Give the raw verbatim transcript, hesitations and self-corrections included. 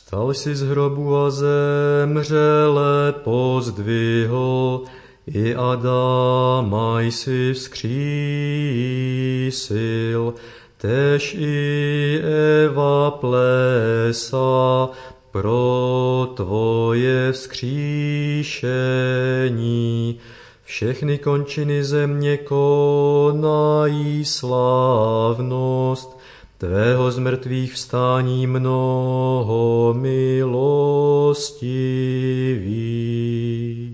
Vstal si z hrobu a zemřele pozdvihl, i Adama jsi vzkřísil, tež i Eva plesa pro tvoje vzkříšení. Všechny končiny země konají slávnost tvého z mrtvých vstání mnoho milostivých.